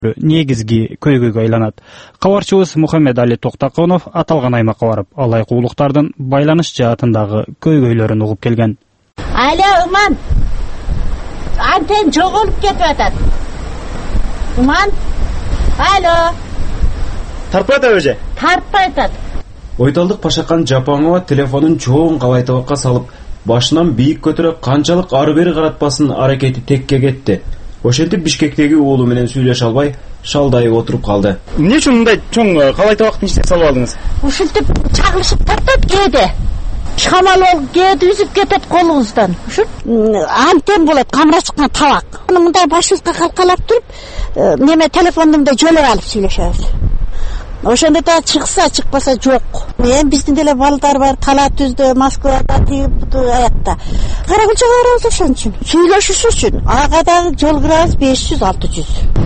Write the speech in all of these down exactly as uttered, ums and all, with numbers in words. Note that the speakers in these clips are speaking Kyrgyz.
негизги көйгөйгө айланат. Кабарчыбыз Мухаммедали Токтаконов аталган аймакка барып, алайкуулуктардын байланыш жаатындагы көйгөйлөрүн угуп келген. Алло, Уман. Антен жоголуп кетип атат. Уман. Алло. Тартпай атат эже? Тартпай атат. Ойталдык Пашакан Жапаңова телефонун чоң калайтабакка салып, башынан бийик көтөрө канчалык ары бери каратпасын аракети текке кетти. Ошентип Бишкектеги уулу менен сүйлөшө албай, шалдайып отуруп калды. Эмне үчүн мындай чоң калайтабактын ичине салып алдыңыз? Ушинтип чагылышып тартат кээде. Шамал ол кээде үзүп кетет колубуздан. Ушу антен болот, камера чыккан табак. Мындай башыбызга калкалап туруп, неме телефонумда жөлөп алып сүйлөшөбүз. Ошондо да чыкса, чыкпаса жок. Мен биздин деле балдар бар, Тала Түздө, Москвада, тип аякта. Каракулчага барабыз ошон үчүн. Сүйлөшүш үчүн. Ага дагы жол кирабыз беш жүз алты жүз.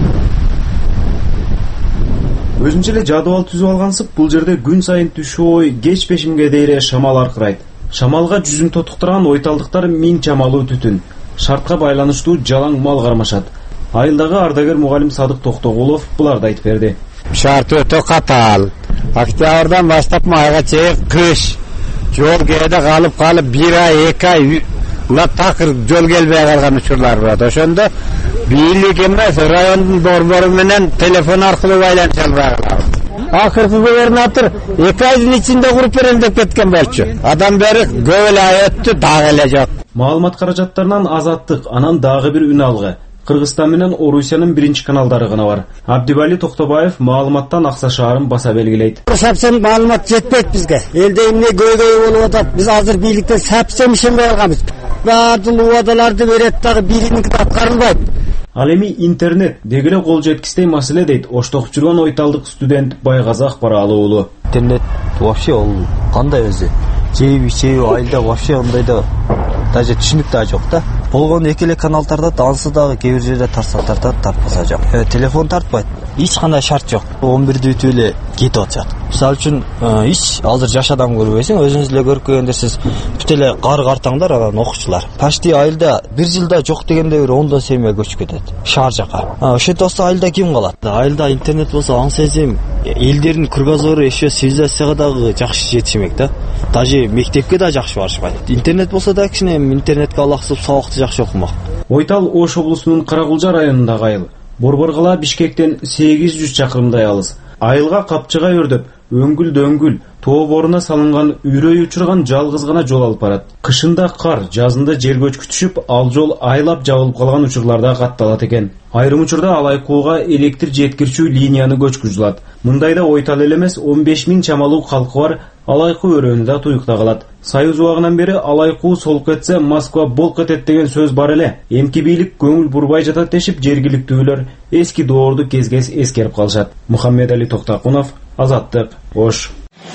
Өзүнчө эле жадыбал түзүп алгансып, бул жерде күн сайын түшүү ой, кеч пешимге дейре шамал аркырайт. Шамалга жүзүн тотуктурган ойталдыктар миң чамалуу түтүн. Шартка байланыштуу жалаң мал кармашат. Айылдагы ардагер мугалим Садык Токтогулов буларды айтып берди. Шарт өтө катаал. Октябрдан баштап майга чейин кыш. Жол кээде калып калып бир ай, эки ай мына такыр жол келбей калган учурлар бар. Ошондо бийлик эмес, райондун борбору менен телефон аркылуу байланыша албай калабыз. Акыркы губернатор эки айдын ичинде куруп берем деп кеткен болчу. Адам бери көп эле ай өттү, дагы эле жок. Маалымат каражаттарынан Азаттык, анан дагы бир үн алгы. Кыргызстан менен Орусиянын биринчи каналдары гана бар. Абдибали Токтобаев маалыматтан Акса шаарын баса белгилейт. Совсем маалымат жетпейт бизге. Элде эмне көйгөй болуп атат? Биз азыр бийликтен совсем ишенбей калганбыз. Баардык убадаларды берет дагы бириники аткарылбайт. Ал эми интернет дегеле кол жеткистей маселе дейт оштогуп жүргөн ойталдык студент Байгазы Акбаралы уулу. Интернет вообще ол кандай өзү? Жеби чеби айылда вообще андай да даже түшүнүк да жок да. Болгон эки эле каналдарда ансы дагы кээ бир жерде тарса тартат, тартпаса жок. Э, телефон тартпайт. Эч кандай шарт жок. он бирде өтүп эле кетип атат. Мисалы үчүн, эч азыр жаш адам көрбөйсүң, өзүңүз эле көрүп келгендерсиз. Бүт эле кар картаңдар, анан окуучулар. Почти айылда бир жылда жок дегенде бир ондон семья көчүп кетет. Шаар жака. Ошентип болсо айылда ким калат? Айылда интернет болсо аң сезим, элдердин кругозору еще цивилизацияга дагы жакшы жетишмек да. Даже мектепке да жакшы барышпайт. Интернет болсо да кичине интернетке алаксып сабакты жакшы окумак. Ойтал Ош облусунун Каракулжа районундагы айыл. Борборгала Бишкектен сегиз жүз чакырымдай алыс. Айылга капчыга өрдөп, өңгүл-дөңгүл, тоо боруна салынган үйрөй учурган жалгыз гана жол алып барат. Кышында кар, жазында жер көчкү түшүп, ал жол айлап жабылып калган учурларда катталат экен. Айрым учурда Алайкууга электр жеткирчүү линияны көчкүрүлөт. Мындайда Ойтал эле эмес он беш миң чамалуу калкы бар Алайкуу өрөөнү да туюкта калат. Союз убагынан бери Алайкуу солук этсе, Москва болк этет деген сөз бар эле. Эмки бийлик көңүл бурбай жатат дешип, жергиликтүүлөр эски доорду кез-кез эскерип калышат. Мухаммедали Токтакунов, Азаттык, Ош.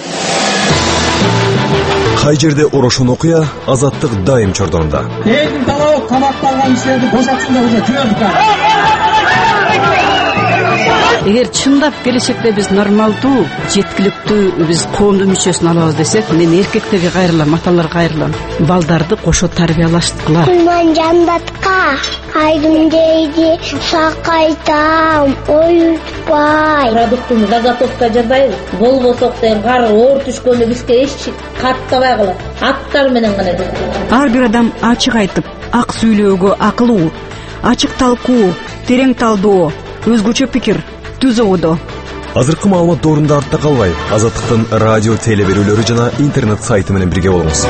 Кай жерде орошон окуя, Азаттык дайым чордонунда. Элдин талабы камакталган кишилерди бошотсун деп уже жүрөбүз. Эгер чындап келечекте биз нормалдуу, жеткиликтүү биз коомдун мүчөсүн алабыз десек, мен эркектерге кайрылам, аталарга кайрылам. Балдарды кошо тарбиялаштыкыла. Кулман жандатка айдым дейди, сакайтам, оютпай. Продуктун заготовка жасайбыз. Болбосок деген кар оор түшкөндө бизге эч каттабай калат. Аттар менен гана. Ар бир адам ачык айтып, ак сүйлөөгө акылуу, ачык талкуу, терең талдоо, өзгөчө пикир түз ободо. Азыркы маалымат доорунда артта калбай, Азаттыктын радио теле берүүлөрү жана интернет сайты менен бирге болуңуз.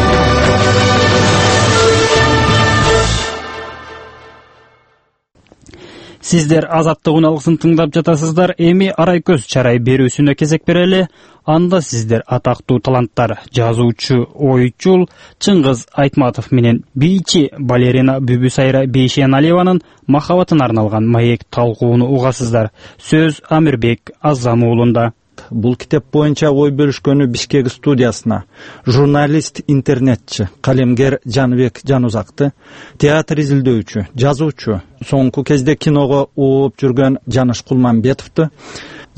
Сиздер Азаттык уналгысын тыңдап жатасыздар. Эми Арайкөз чарай берүүсүнө кезек берели. Анда сиздер атактуу таланттар, жазуучу, оючул Чыңгыз Айтматов менен бийчи балерина Бүбүсайра Бейшеналиеванын махабатына арналган маек талкууну угасыздар. Сөз Амирбек Азам уулунда. Бул китеп боюнча ой бөлүшкөнү Бишкек студиясына журналист, интернетчи, калемгер Жаныбек Жанузакты, театр изилдөөчү, жазуучу, соңку кезде киного ууп жүргөн Жаныш Кулманбетовду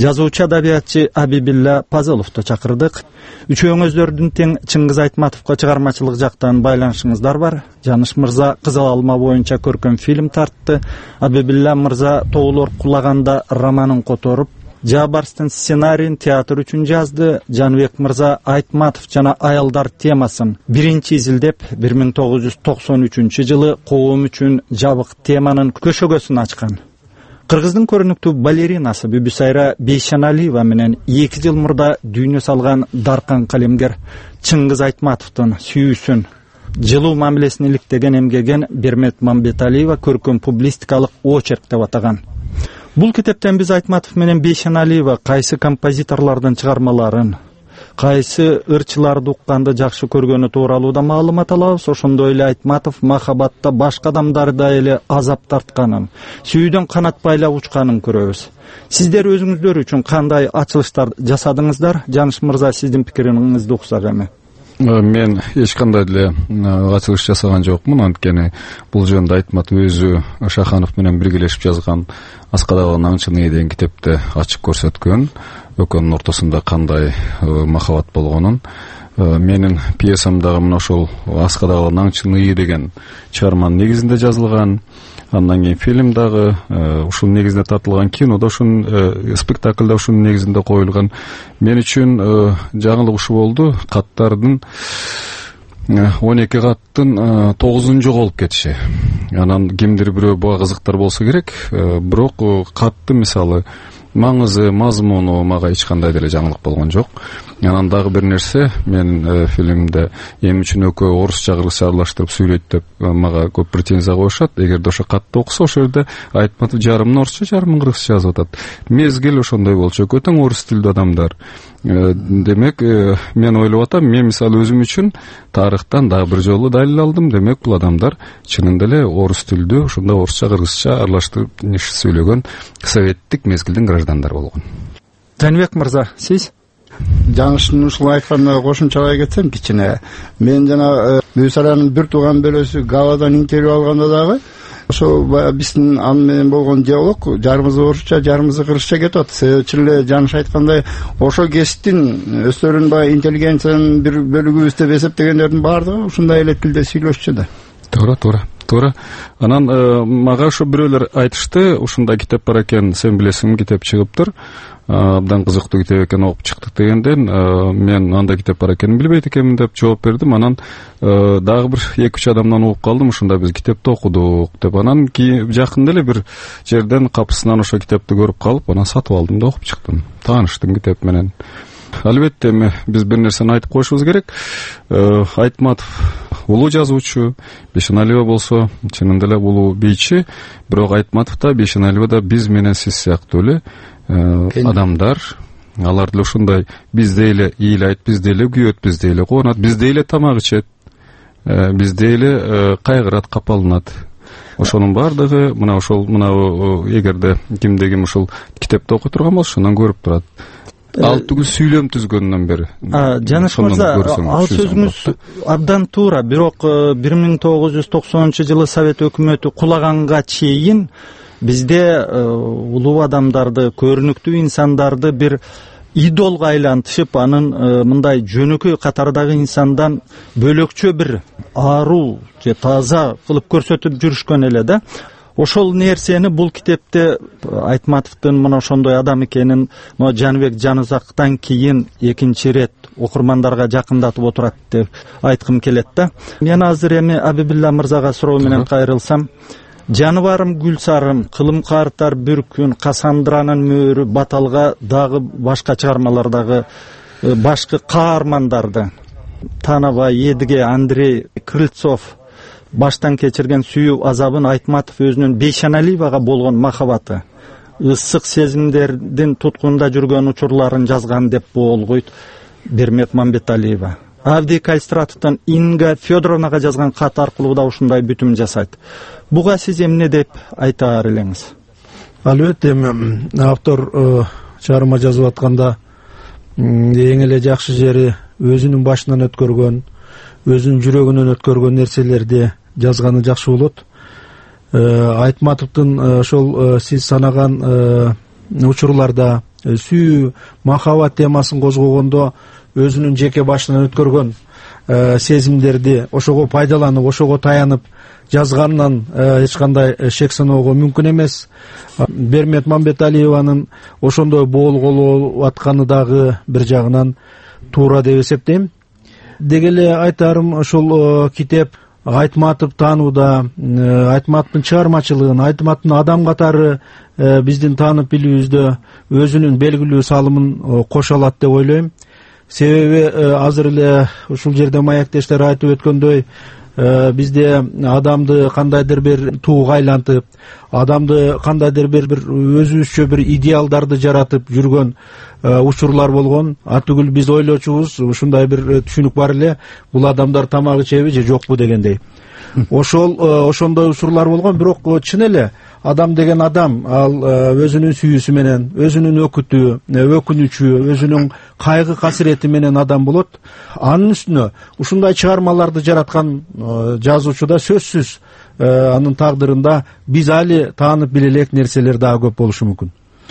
жазуучу адабиятчы Абибилла Пазыловду чакырдык. Үчөөңүздөрдүн тең Чыңгыз Айтматовго чыгармачылык жактан байланышыңыздар бар. Жаныш мырза Кызыл алма боюнча көркөм фильм тартты. Абибилла мырза Тоолор кулаганда романын которуп, Жабарстын сценарийин театр үчүн жазды. Жаныбек мырза Айтматов жана аялдар темасын биринчи изилдеп бир миң тогуз жүз токсон үчүнчү жылы коом үчүн жабык теманын көшөгөсүн ачкан. Кыргыздын көрүнүктүү балеринасы Бүбүсайра Бейшаналиева менен эки жыл мурда дүйнө салган даркан калемгер Чыңгыз Айтматовдун сүйүүсүн, жылуу мамилесин иликтеген эмгеген Бермет Мамбеталиева көркөм публистикалык очерк деп атаган. Бул китептен биз Айтматов менен Бейшаналиева кайсы композиторлордун чыгармаларын, кайсы ырчыларды укканды жакшы көргөнү тууралуу да маалымат алабыз. Ошондой эле Айтматов махабатта башка адамдардай эле азап тартканын, сүйүүдөн канат байлап учканын көрөбүз. Сиздер өзүңүздөр үчүн кандай ачылыштар жасадыңыздар? Жаныш мырза, сиздин пикириңизди уксак эми. Мен эч кандай эле ачылыш жасаган жокмун. Анткени бул жөнүндө Айтматов өзү Шаханов менен биргелешип жазган Аскадагы аңчыны деген китепте ачык көрсөткөн, экөөнүн ортосунда кандай махабат болгонун. Менин пьесам дагы мына ошол Аскадагы аңчыны деген чыгарманын негизинде жазылган. Андан кийин фильм дагы ушул негизинде тартылган, кино да ушун спектакль да ушунун негизинде коюлган. Мен үчүн жаңылык ушу болду. Каттардын он эки каттын тогузун жоголуп кетиши. Анан кимдир бирөө буга кызыктар болсо керек, бирок катты мисалы маңызы, мазмуну мага эч кандай деле жаңылык болгон жок. Анан дагы бир нерсе, мен фильмде эми үчүн экөө орусча кыргызча аралаштырып сүйлөйт деп мага көп претензия коюшат. Эгерде ошо катты окуса, ошол жерде Айтматов жарымын орусча, жарымын кыргызча жазып атат. Мезгил ошондой болчу, экөө тең орус тилдүү адамдар. Демек, мен ойлоп атам, мен мисалы өзүм үчүн тарыхтан дагы бир жолу далил алдым. Демек, бул адамдар чынында эле орус тилдүү, ошондо орусча кыргызча аралаштырып сүйлөгөн советтик мезгилдин граждандар болгон. Жаныбек мырза, сиз? Жаныштын ушул айтканына кошумчалай кетсем кичине. Мен жана Бүбүсайранын бир тууган бөлөсү Гавадан интервью алганда дагы ошо биздин аны менен болгон диалог жарымызы орусча, жарымызы кыргызча кетип атат. Себеби эле Жаныш айткандай, ошо кесиптин өздөрүнүн баягы интеллигенциянын бир бөлүгүбүз деп эсептегендердин баардыгы ушундай эле тилде сүйлөшчү да. Туура, туура. Туура. Анан мага ошо бирөөлөр айтышты, ушундай китеп бар экен, сен билесиңби, китеп чыгыптыр. Абдан кызыктуу китеп экен, окуп чыктык дегенден, мен андай китеп бар экенин билбейт экенмин деп жооп бердим. Анан дагы бир эки үч адамдан угуп калдым, ушундай биз китепти окудук деп. Анан жакында эле бир жерден капысынан ошо китепти көрүп калып, анан сатып алдым да окуп чыктым. Тааныштым китеп менен. Албетте эми биз бир нерсени айтып коюшубуз керек. Айтматов улуу жазуучу, Бейшаналиева болсо чынында эле улуу бийчи, бирок Айтматов да, Бейшаналиева да биз менен сиз сыяктуу эле адамдар. Алар деле ушундай бизде эле ыйлайт, бизде эле күйөт, бизде эле кубанат, бизде эле тамак ичет, бизде эле кайгырат, капаланат. Ошонун баардыгы мына ошол мына эгерде кимде ким ушул китепти окуй турган болсо ошондон көрүп турат. Ал түгүл сүйлөм түзгөндөн бери. Жаныш мырза, ал сөзүңүз абдан туура. Бирок бир миң тогуз жүз токсонунчу жылы Совет өкмөтү кулаганга чейин бизде улуу адамдарды, көрүнүктүү инсандарды бир идолго айлантышып, анын мындай жөнөкөй катардагы инсандан бөлөкчө бир аруу же таза кылып көрсөтүп жүрүшкөн эле да. Ошол нерсени бул китепте Айтматовдун мына ошондой адам экенин но Жаныбек Жанузактан кийин экинчи ирет окурмандарга жакындатып отурат деп айткым келет да. Мен азыр эми Абибилла мырзага суроо менен кайрылсам, Жаныбарым Гүлсарым, Кылым картар бир күн, Касандранын мөөрү, Баталга дагы башка чыгармалардагы башкы каармандарды Танабай, Едиге, Андрей Крыльцов баштан кечирген сүйүү азабын Айтматов өзүнүн Бейшаналиевага болгон махабаты, ысык сезимдердин туткунда жүргөн учурларын жазган деп болгойт Бермет Мамбеталиева. Авдий Кальстратовдон Инга Федоровнага жазган кат аркылуу да ушундай бүтүм жасайт. Буга сиз эмне деп айтаар элеңиз? Албетте, эми автор чыгарма жазып атканда эң эле жакшы жери өзүнүн башынан өткөргөн, өзүнүн жүрөгүнөн өткөргөн нерселерди жазганы жакшы болот. Айтматовдун ошол сиз санаган учурларда сүйүү махабат темасын козгогондо өзүнүн жеке башынан өткөргөн сезимдерди ошого пайдаланып, ошого таянып жазганынан эч кандай шек саноого мүмкүн эмес. Бермет Мамбеталиеванын ошондой болголуп атканы дагы бир жагынан туура деп эсептейм. Деги эле айтарым, ошол китеп Айтматов таанууда, Айтматовдун чыгармачылыгын, Айтматовдун адам катары биздин таанып билүүбүздө өзүнүн белгилүү салымын кошо алат деп ойлойм. Себеби азыр эле ушул жерде маектештер айтып өткөндөй, бизде адамды кандайдыр бир тууга айлантып, адамды кандайдыр бир өзүбүзчө бир идеалдарды жаратып жүргөн учурлар болгон. Атүгүл биз ойлочубуз, ушундай бир түшүнүк бар эле, бул адамдар тамак ичеби же жокпу дегендей. Ошол ошондой учурлар болгон, бирок чын эле адам деген адам, ал өзүнүн сүйүүсү менен, өзүнүн өкүтү, өкүнүчү, өзүнүн кайгы касирети менен адам болот. Анын үстүнө ушундай чыгармаларды жараткан жазуучу да сөзсүз анын тагдырында биз али таанып биле элек нерселер дагы көп болушу мүмкүн.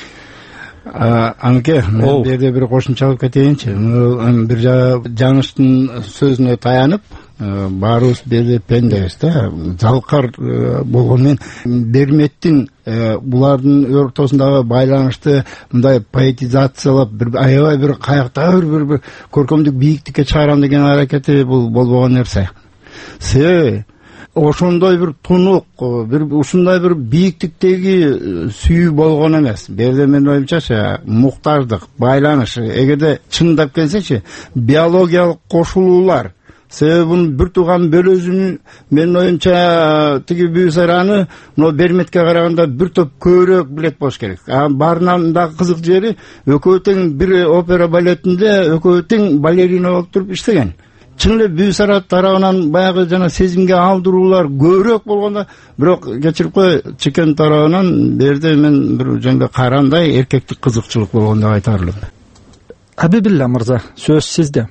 Анке, мен берде бир кошумчалап кетейинчи. Бир Жаныштын сөзүнө таянып, баарыбыз берде пендебиз да, жалкар болгон мен Берметтин булардын ортосундагы байланышты мындай поэтизациялап, бир аябай бир каяктагы бир көркөмдүк бийиктикке чыгарам деген аракети бул болбогон нерсе. Себеби ошондой бир тунук, бир ушундай бир бийиктиктеги сүйүү болгон эмес. Берде менин оюмча муктаждык, байланыш, эгерде чындап келсечи, биологиялык кошулуулар. Себеби бунун бир тууган бөлөзүнүн менин оюмча тиги Бүүсараны мына Берметке караганда бир топ көбүрөөк билет болуш керек. А баарынан да кызык жери, экөө тең бир опера балетинде экөө тең балерина болуп туруп иштеген. Чын эле Бүүсара тарабынан баягы жана сезимге алдыруулар көбүрөөк болгондо, бирок кечирип кой, Чекен тарабынан берде мен бир жөндөй карандай эркектик кызыкчылык болгон деп айтар элем. Абибилла мырза, сөз сизде.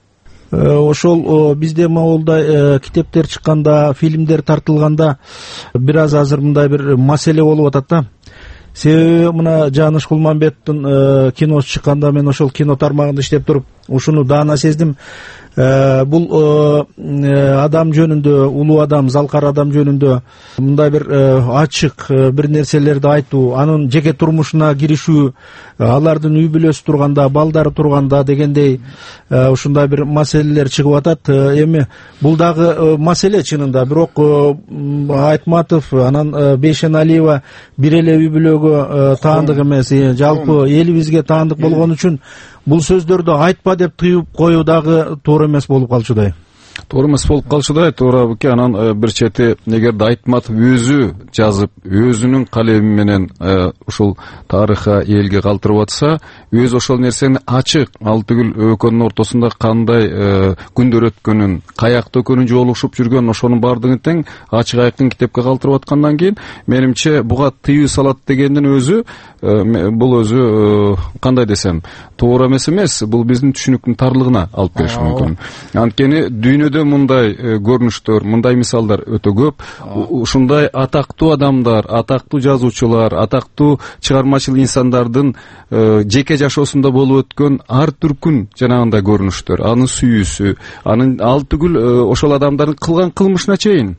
Ошол бизде моулдай китептер чыкканда, фильмдер тартылганда бир аз азыр мындай бир маселе болуп атат да. Себеби мына Жаныш Кулманбеттин киносу чыкканда мен ошол кино тармагында иштеп туруп ушуну даана сездим. Бул адам жөнүндө, улуу адам, залкар адам жөнүндө мындай бир ачык бир нерселерди айтуу, анын жеке турмушуна киришүү, алардын үй бүлөсү турганда, балдары турганда дегендей ушундай бир маселелер чыгып атат. Эми бул дагы маселе чынында, бирок Айтматов, анан Бейшеналиева бир эле үй бүлөгө таандык эмес, жалпы элибизге таандык болгон үчүн бул сөздөрдү айтпа деп тыйып коюу дагы туура эмес болуп калчудай. Туура эмес болуп калчудай, туура буки. Анан бир чети эгерде Айтматов өзү жазып, өзүнүн калеми менен ушул тарыхка элге калтырып атса, өзү ошол нерсени ачык, ал түгүл экөөнүн ортосунда кандай күндөр өткөнүн, каякта экөөнүн жолугушуп жүргөнүн, ошонун баардыгын тең ачык айкын китепке калтырып аткандан кийин, менимче буга тыюу салат дегендин өзү, бул өзү кандай десем, туура эмес эмес, бул биздин түшүнүктүн тарлыгына алып келиши мүмкүн. Анткени дүйнөдө мындай көрүнүштөр, мындай мисалдар өтө көп. Ушундай атактуу адамдар, атактуу жазуучулар, атактуу чыгармачыл инсандардын жеке жашоосунда болуп өткөн ар түркүн жанагындай көрүнүштөр, анын сүйүүсү, анын ал түгүл ошол адамдардын кылган кылмышына чейин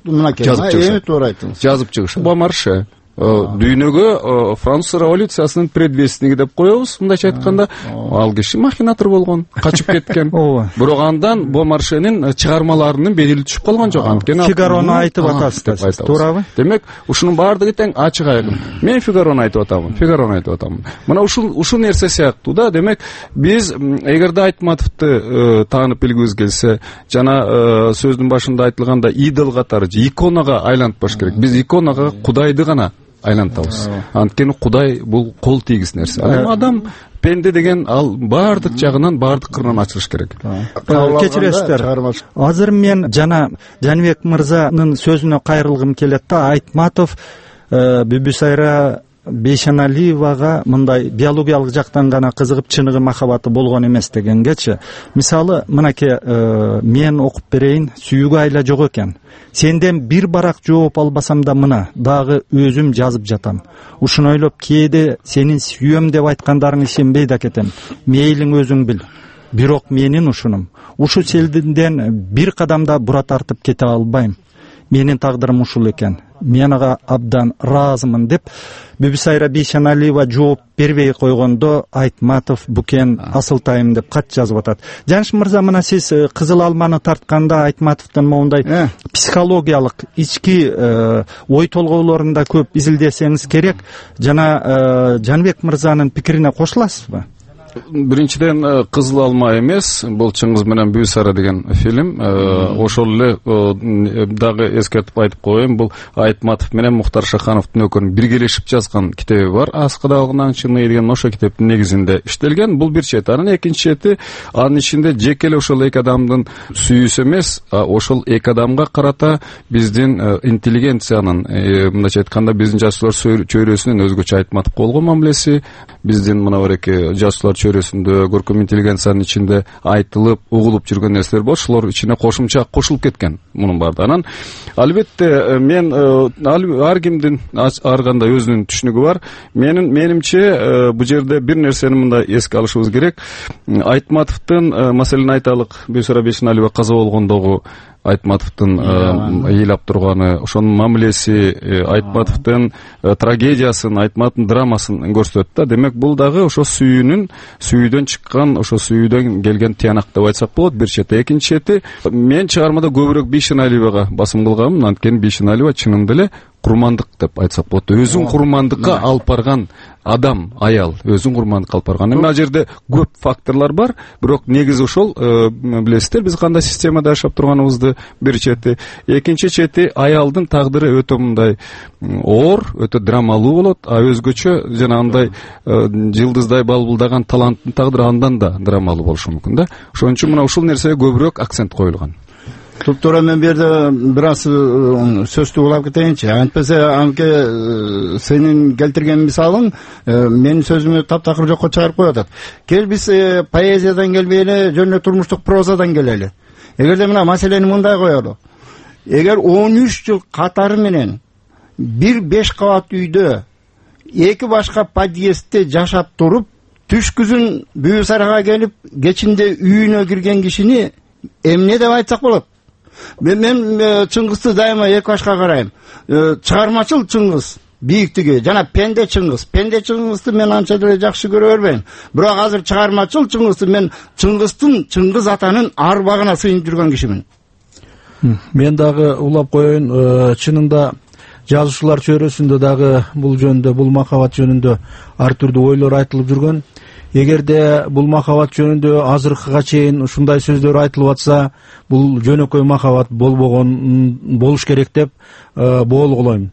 жазып чыгышы. Бомарше дүйнөгө француз революциясынын предвестниги деп коебуз, мындайча айтканда, ал киши махинатор болгон, качып кеткен. Бирок андан Бомаршенин чыгармаларынын бедели түшүп калган жок. Анткени Фигарону айтып атасыз, туурабы? Демек, ушунун баардыгы тең ачык айкын. Мен Фигарону айтып атамын, Фигарону айтып атамын. Мына ушул ушул нерсе сыяктуу да. Демек, биз эгерде Айтматовду таанып билгибиз келсе, жана сөздүн башында айтылгандай идол катары, иконага айлантпаш керек. Биз иконага Кудайды гана айлантабыз. Анткени Кудай бул кол тийгис нерсе. Адам пенде деген ал баардык жагынан, баардык кырынан ачылыш керек. Кечиресиздер. Азыр мен жана Жаныбек мырзанын сөзүнө кайрылгым келет да. Айтматов Бүүсайра Бейшеналиевага мындай биологиялык жактан гана кызыгып чыныгы махабаты болгон эмес дегенгечи, мисалы мынакей мен окуп берейин, сүйүүгө айла жок экен. Сенден бир барак жооп албасам да мына дагы өзүм жазып жатам. Ушуну ойлоп кээде сенин сүйөм деп айткандарың ишенбей да кетем. Мейлиң өзүң бил. Бирок менин ушунум. Ушу селдинден бир кадамда бура тартып кете албайм. Менин тагдырым ушул экен. Мен ага абдан ыраазымын деп Бүбүсайра Бейшеналиева жооп бербей койгондо Айтматов букен асылтайым деп кат жазып атат. Жаныш мырза, мына сиз Кызыл алманы тартканда Айтматовдун моундай психологиялык ички ой толгоолорунда көп изилдесеңиз керек. Жана Жанбек мырзанын пикирине кошуласызбы? Биринчиден Кызыл алма эмес, бул Чыңгыз менен Бүбүсайра деген фильм. Ошол эле дагы эскертип айтып коеюн, бул Айтматов менен Мухтар Шахановдун өкөрүн биргелешип жазган китеби бар. Аскадагы аңчыны деген ошо китептин негизинде иштелген. Бул бир чети. Анын экинчи чети, анын ичинде жеке эле ошол эки адамдын сүйүүсү эмес, ошол эки адамга карата биздин интеллигенциянын, мындайча айтканда биздин жашоолор чөйрөсүнүн өзгөчө Айтматовго болгон мамилеси, биздин мына бареки жашоолор чөйрөсүндө көркөм интеллигенциянын ичинде айтылып, угулуп жүргөн нерселер бар. Ошолор ичине кошумча кошулуп кеткен мунун баардыгынан. Албетте мен ар кимдин ар кандай өзүнүн түшүнүгү бар. Менин менимче бул жерде бир нерсени мындай эске алышыбыз керек. Айтматовдун, маселен айталык, Бүбүсайра Бейшеналиева каза болгондогу Айтматовдун ыйлап турганы, ошонун мамилеси, Айтматовдун трагедиясын, Айтматовдун драмасын көрсөтөт да. Демек, бул дагы ошо сүйүүнүн, сүйүүдөн чыккан, ошо сүйүүдөн келген тыянак деп айтсак болот. Бир чети. Экинчи чети, мен чыгармада көбүрөөк Бейшеналиевага басым кылгам. Анткени Бейшеналиева чынында эле курмандык деп айтсак болот. Өзүн курмандыкка алып барган адам, аял, өзүн курмандыкка алып барган. Эми ал жерде көп факторлор бар, бирок негизи ошол, билесиздер, биз кандай системада жашап турганыбызды бир чети. Экинчи чети, аялдын тагдыры өтө мындай оор, өтө драмалуу болот, а өзгөчө жанагындай жылдыздай балбылдаган таланттын тагдыры андан да драмалуу болушу мүмкүн да. Ошон үчүн мына ушул нерсеге көбүрөөк акцент коюлган. Туптура мен бу жерде бир аз сөздү улап кетейинчи. Антпесе анке сенин келтирген мисалың менин сөзүмө таптакыр жокко чыгарып коюп атат. Кел биз поэзиядан келбей эле жөн эле турмуштук прозадан келели. Эгерде мына маселени мындай коелу. Эгер он үч жыл катары менен бир беш кабат үйдө эки башка подъездде жашап туруп, түшкүзүн Бүбүсайрага келип, кечинде үйүнө кирген кишини эмне деп айтсак болот? Мен, мен Чыңгызды дайыма эки башка карайм. Чыгармачыл Чыңгыз бийиктиги жана пенде Чыңгыз. Пенде Чыңгызды мен анча деле жакшы көрө бербейм. Бирок азыр чыгармачыл Чыңгызды мен Чыңгыздын, Чыңгыз атанын арбагына сыйынып жүргөн кишимин. Мен дагы улап коеюн, чынында жазуучулар чөйрөсүндө дагы бул жөнүндө, бул махабат жөнүндө ар түрдүү ойлор айтылып жүргөн. Эгерде бул махабат жөнүндө азыркыга чейин ушундай сөздөр айтылып атса, бул жөнөкөй махабат болбогон, болуш керек деп болгулойм.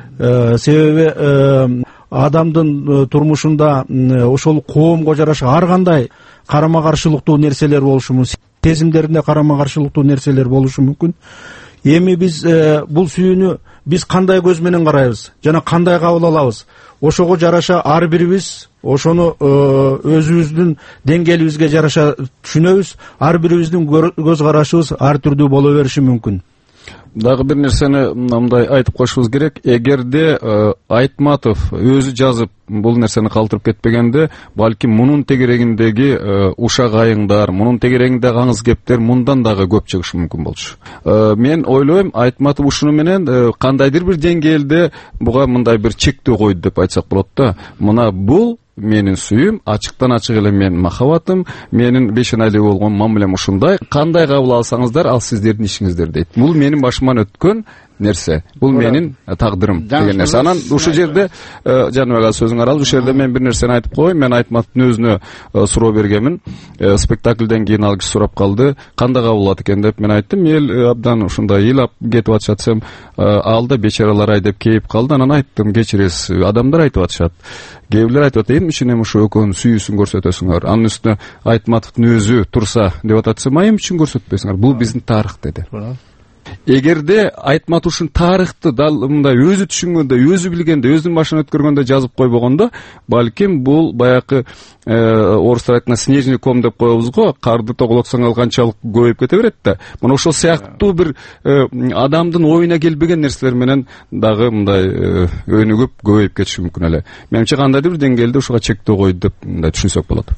Себеби адамдын турмушунда ошол коомго жараша ар кандай карама каршылыктуу нерселер болушу мүмкүн, сезимдеринде карама каршылыктуу нерселер болушу мүмкүн. Эми биз бул сүйүүнү биз кандай көз менен карайбыз жана кандай кабыл алабыз? Ошого жараша ар бирибиз ошону өзүбүздүн деңгээлибизге жараша түшүнөбүз. Ар бирибиздин көз карашыбыз ар түрдүү боло бериши мүмкүн. Дагы бир нерсени мындай айтып коюшубуз керек. Эгерде Айтматов өзү жазып бул нерсени калтырып кетпегенде, балким мунун тегерегиндеги ушак айыңдар, мунун тегерегиндеги аңыз кептер мындан дагы көп чыгышы мүмкүн болчу. Мен ойлойм, Айтматов ушуну менен кандайдыр бир деңгээлде буга мындай бир чектөө койду деп айтсак болот да. Мына бул менин сүйүм, ачыктан ачык эле менин махабатым, менин Бейшеналиева болгон мамилем ушундай. Кандай кабыл алсаңыздар, ал сиздердин ишиңиздер дейт. Бул менин башыман өткөн нерсе. Бул менин тагдырым деген нерсе. Анан ушул жерде Жаныбек сөзүң аралып, ушул жерде мен бир нерсени айтып коеюн. Мен Айтматовдун өзүнө суроо бергенмин. Спектакльден кийин ал киши сурап калды, кандай кабыл алат экен деп. Мен айттым, эл абдан ушундай ыйлап кетип атышат, ал да бечаралар ай деп кейип калды. Анан айттым, кечиресиз, адамдар айтып атышат. Кээ бирлер айтып атат, эмне үчүн эми ошо экөөнүн сүйүүсүн көрсөтөсүңөр? Анын үстүнө Айтматовдун өзү турса деп атат, эмне үчүн көрсөтпөйсүңөр? Бул биздин тарых деди. эгерде Айтматовдун тарыхты дал мындай өзү түшүнгөндө, өзү билгенде, өзүнүн башынан өткөргөндө жазып койбогондо, балким бул баягы орустар айткан снежный ком деп коебуз го, карды тоголотсоң ал канчалык көбөйүп кете берет да. Мына ошол сыяктуу бир адамдын оюна келбеген нерселер менен дагы мындай өнүгүп көбөйүп кетиши мүмкүн эле. Менимче кандайдыр бир деңгээлде ушуга чектөө койду деп мындай түшүнсөк болот.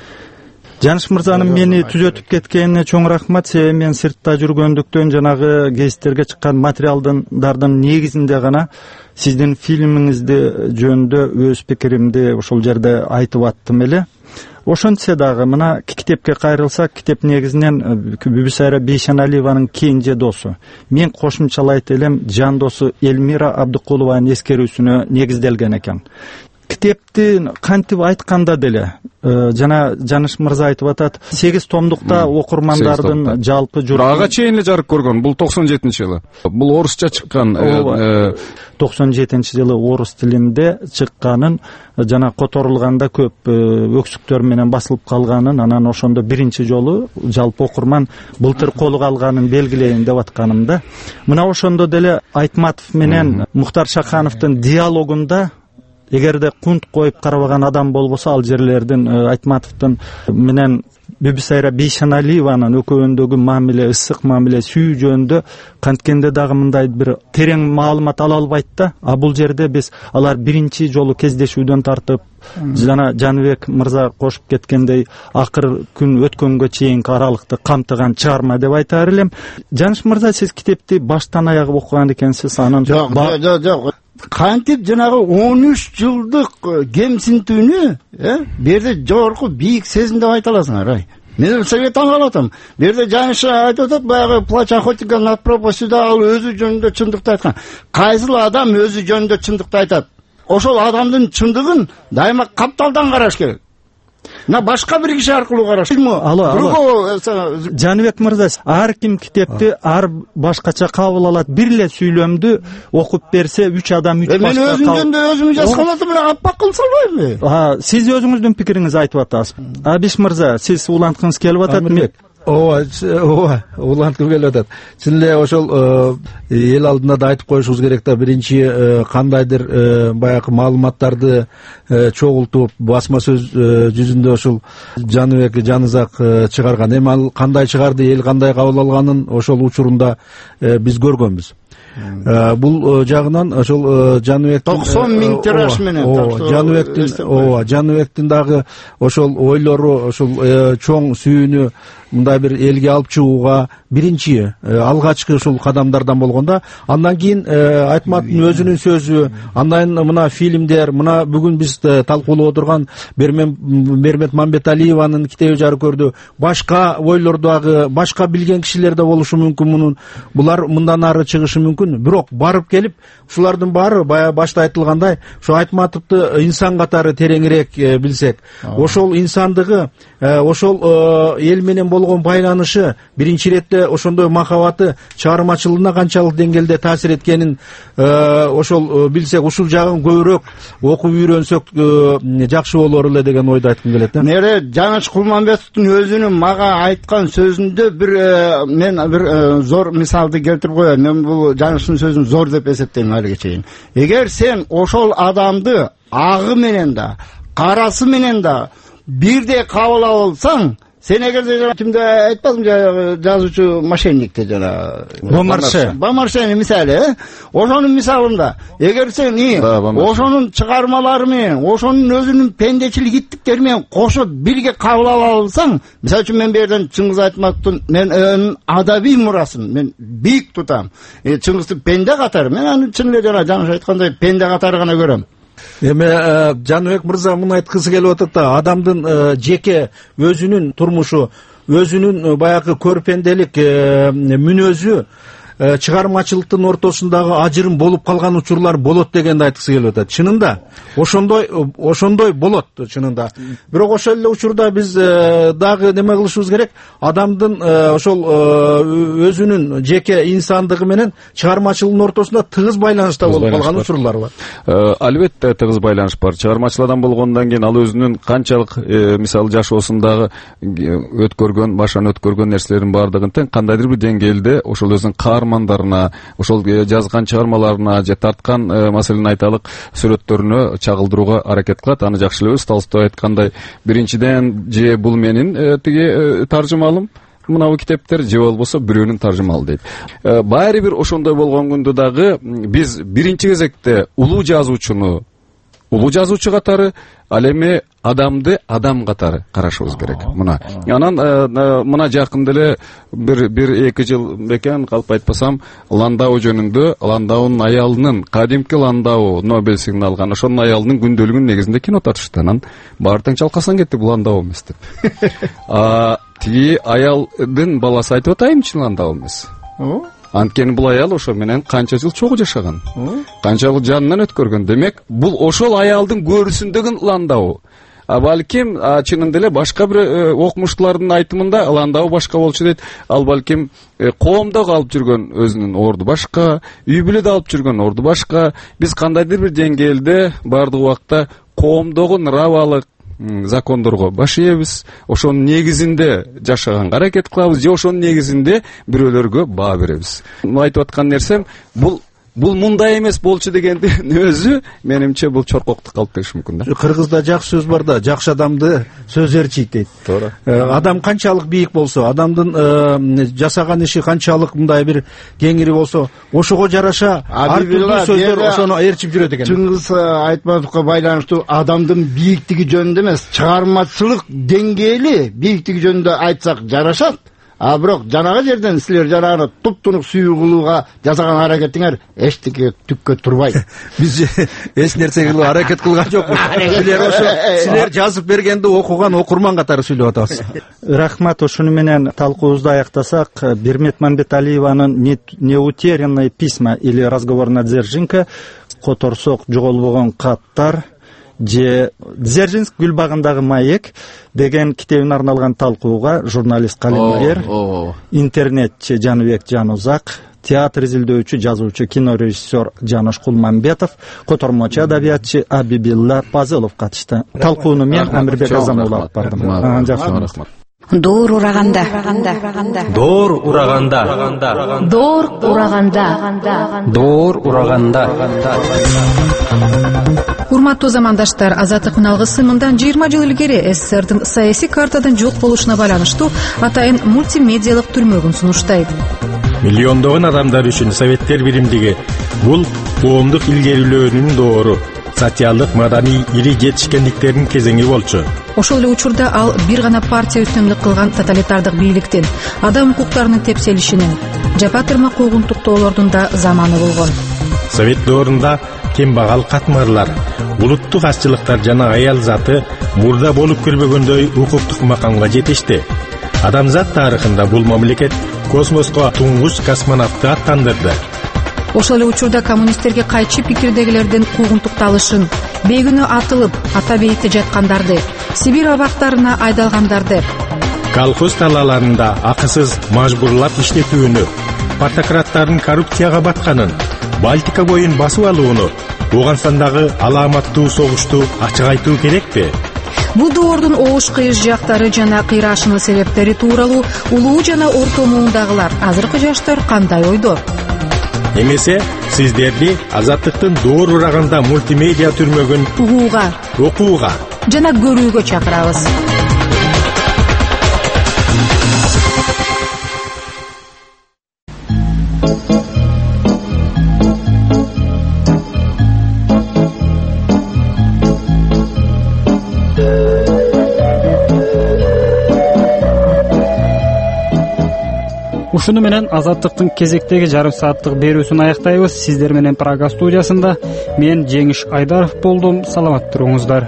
Жаныш мырзанын мени түзөтүп кеткенине чоң рахмат. Себеби мен сыртта жүргөндүктөн жанагы гезиттерге чыккан материалдардын негизинде гана сиздин фильмиңизди жөнүндө өз пикиримди ошол жерде айтып аттым эле. Ошентсе дагы мына китепке кайрылсак, китеп негизинен Бүбүсайра Бейшеналиеванын кенже досу. Мен кошумчалайт элем жан досу Элмира Абдыкулованын эскерүүсүнө негизделген экен. Китепти кантип айтканда деле жана Жаныш мырза айтып атат, сегиз томдукта окурмандардын жалпы журту ага чейин эле жарык көргөн. Бул токсон жетинчи жылы. Бул орусча чыккан. токсон жетинчи жылы орус тилинде чыкканын, жана которулганда көп өксүктөр менен басылып калганын, анан ошондо биринчи жолу жалпы окурман былтыр колуга алганын белгилейин деп атканым да. Мына ошондо деле Айтматов менен Мухтар Шахановдун диалогунда эгерде кунт коюп карабаган адам болбосо, ал жерлердин Айтматовдун менен Бүбүсайра Бейшеналиеванын экөөндөгү мамиле, ысык мамиле, сүйүү жөнүндө канткенде дагы мындай бир терең маалымат ала албайт да. А бул жерде биз алар биринчи жолу кездешүүдөн тартып, жана Жаныбек мырза кошуп кеткендей акыр күн өткөнгө чейинки аралыкты камтыган чыгарма деп айтаар элем. Жаныш мырза, сиз китепти баштан аяк окуган экенсиз. Анан жок, жок, жок. Кантип жанагы он үч жылдык кемсинтүүнү, э, берде жогорку бийик сезим деп айта аласыңар, ай. Мен совет таң калып атам. Берде Жаныш айтып атат, баягы плач охотника над пропастью, ал өзү жөнүндө чындыкты айткан. Кайсыл адам өзү жөнүндө чындыкты айтат? Ошол адамдын чындыгын дайыма капталдан караш керек. На башка бир киши аркылуу караш. Алло, алло. Жаныбек мырза, ар ким китепти ар башкача кабыл алат. Бир эле сүйлөмдү окуп берсе, үч адам үч башка. Мен өзүмдөн өзүм жазган атам, аппак кылса албайбы? А, сиз өзүңүздүн пикириңизди айтып атасыз. Абиш мырза, сиз уланткыңыз келип атат. Ооба, ооба, уланткым келип атат. Чын эле ошол эл алдында да айтып коюшубуз керек да, биринчи кандайдыр баягы маалыматтарды чогултуп, басма сөз жүзүндө ошол Жаныбек Жанызак чыгарган. Эми ал кандай чыгарды, эл кандай кабыл алганын ошол учурунда биз көргөнбүз. Бул жагынан ошол Жаныбектин токсон миң тираж менен Жаныбектин ооба, Жаныбектин дагы ошол ойлору, ошол чоң сүйүүнү мындай бир элге алып чыгууга биринчи алгачкы ушул кадамдардан болгондо, андан кийин Айтматовдун өзүнүн сөзү, андан мына фильмдер, мына бүгүн биз талкуулап отурган Мермет Мамбеталиеванын китеби жарык көрдү. Башка ойлор дагы, башка билген кишилер да болушу мүмкүн, мунун булар мындан ары чыгышы мүмкүн. Бирок барып келип ушулардын баары баягы башта айтылгандай, ушу Айтматовду инсан катары тереңирээк билсек, ошол инсандыгы, ошол эл менен болгон байланышы, биринчи иретте ошондой махабаты чыгармачылыгына канчалык деңгээлде таасир эткенин ошол билсек, ушул жагын көбүрөөк окуп үйрөнсөк жакшы болор эле деген ойду айткым келет. Нере Жаныш Кулманбетовдун өзүнүн мага айткан сөзүндө бир мен бир зор мисалды келтирип коеюн. Мен бул Жаныштын сөзүн зор деп эсептейм алыга чейин. Эгер сен ошол адамды агы менен да, карасы менен да бирдей кабыл алсаң, сен эгерде кимде айтпадым, жазуучу мошенникти жана Бомарше. Бомаршени мисалы, ошонун мисалында, эгер сен ошонун чыгармалары менен, ошонун өзүнүн пендечилик иттиктери менен кошуп бирге кабыл ала алсаң, мисалы үчүн мен берден Чыңгыз Айтматовдун мен адабий мурасын мен бийик тутам. Чыңгызды пенде катары, мен аны чын эле жана Жаныш айткандай пенде катары гана көрөм. Эми Жаныбек мырза муну айткысы келип атат да, адамдын жеке өзүнүн турмушу, өзүнүн баягы көрпенделик мүнөзү чыгармачылыктын ортосундагы ажырым болуп калган учурлар болот дегенди айткысы келип атат. Чынында ошондой ошондой болот чынында. Бирок ошол эле учурда биз дагы неме кылышыбыз керек, адамдын ошол өзүнүн жеке инсандыгы менен чыгармачылыктын ортосунда тыгыз байланышта болуп калган учурлар бар. Албетте тыгыз байланыш бар. Чыгармачыл адам болгондон кийин ал өзүнүн канчалык мисалы жашоосундагы өткөргөн, башынан өткөргөн нерселердин баардыгын тең кандайдыр бир деңгээлде ошол өзүнүн каарман романдарына, ошол жазган чыгармаларына же тарткан, маселен айталык, сүрөттөрүнө чагылдырууга аракет кылат. Аны жакшы элебиз. Толстой айткандай, биринчиден же бул менин тиги таржымалым, мынау китептер, же болбосо бирөөнүн таржымалы дейт. Баары бир ошондой болгон күндө дагы биз биринчи кезекте улуу жазуучуну улуу жазуучу катары, ал эми адамды адам катары карашыбыз керек. Мына. Анан мына жакында эле бир бир эки жыл бекен калп айтпасам, Ландау жөнүндө Ландаунун аялынын, кадимки Ландау Нобель сыйын алган ошонун аялынын күндөлүгүнүн негизинде кино тартышты. Анан баары тең чалкасынан кетти, бул Ландау эмес деп. Тиги аялдын баласы айтып атайынчы, Ландау эмес. Анткени бул аял ошо менен канча жыл чогуу жашаган, канчалык жанынан өткөргөн. Демек, бул ошол аялдын көрүсүндөгү Ландау. А балким чынында эле башка бир окумуштуулардын айтымында Ландау башка болчу дейт. Ал балким коомдо калып жүргөн өзүнүн орду башка, үй бүлөдө алып жүргөн орду башка. Биз кандайдыр бир деңгээлде бардык убакта коомдогу нравалык закондорго баш ийебиз, ошонун негизинде жашаганга аракет кылабыз, же ошонун негизинде бирөөлөргө баа беребиз. Айтып аткан нерсем, бул бул мындай эмес болчу дегендин өзү менимче бул чоркоктук калыптырышы мүмкүн да. Кыргызда жакшы сөз бар да, жакшы адамды сөз ээрчийт дейт. Туура. Адам канчалык бийик болсо, адамдын жасаган иши канчалык мындай бир кеңири болсо, ошого жараша ар түрдүү сөздөр ошону ээрчип жүрөт экен. Чыңгыз Айтматовго байланыштуу адамдын бийиктиги жөнүндө эмес, чыгармачылык деңгээли бийиктиги жөнүндө айтсак жарашат. А бирок жанагы жерден силер жанагы туп-тунук сүйүү кылууга жасаган аракетиңер эчтеке түккө турбайт. Биз эч нерсе кылуу аракет кылган жокпуз. Силер ошо силер жазып бергенди окуган окурман катары сүйлөп атабыз. Рахмат, ошону менен талкуубузду аяктасак, Бирмет Мамбеталиеванын «Неутерянные письма» или «Разговор на Дзержинка», которсок жоголбогон каттар же Дзержинск гүл багындагы маек деген китебине арналган талкууга журналист калемгер, интернетчи Жаныбек Жанузак, театр изилдөөчү, жазуучу, кинорежиссер Жанош Кулмамбетов, котормочу адабиятчы Абибилла Пазылов катышты. Талкууну мен Амирбек Азамулов алып бардым. Жакшы, рахмат. Доор ураганда. Доор ураганда. Доор ураганда. Доор ураганда. Урматтуу замандаштар, Азаттыктын алгысы мындан жыйырма жыл илгери СССРдин саясий картадан жок болушуна байланыштуу атайын мультимедиалык түрмөгүн сунуштайт. Миллиондогон адамдар үчүн Советтер биримдиги бул коомдук илгерилөөнүн доору, социалдык маданий ири жетишкендиктердин кезеңи болчу. Ошол эле учурда ал бир гана партия үстөмдүк кылган тоталитардык бийликтин, адам укуктарынын тепселишинин, жапа-тырмак куугунтуктоолордун да заманы болгон. Совет доорунда кембагал катмарлар, улуттук азчылыктар жана аял заты мурда болуп көрбөгөндөй укуктук макамга жетишти. Адамзат тарыхында бул мамлекет космоско туңгуч космонавтты аттандырды. Ошол эле учурда коммунисттерге кайчы пикирдегилердин куугунтукталышын, бейгүнөө атылып, ата бейитте жаткандарды, Сибирь абактарына айдалгандарды, колхоз талааларында акысыз мажбурлап иштетүүнү, партократтардын коррупцияга батканын, Балтика боюн басып алууну, Ооганстандагы аламаттуу согушту ачык айтуу керекпи? Бул доордун оош кыйыш жактары жана кыйрашынын себептери тууралуу улуу жана орто муундагылар, азыркы жаштар кандай ойдо? Эмесе сиздерди Азаттыктын доор ураганда мультимедиа түрмөгүн угууга, окууга жана көрүүгө чакырабыз. Ушуну менен Азаттыктын кезектеги жарым сааттык берүүсүн аяктайбыз. Сиздер менен Прага студиясында мен Жеңиш Айдаров болдум. Саламат туруңуздар.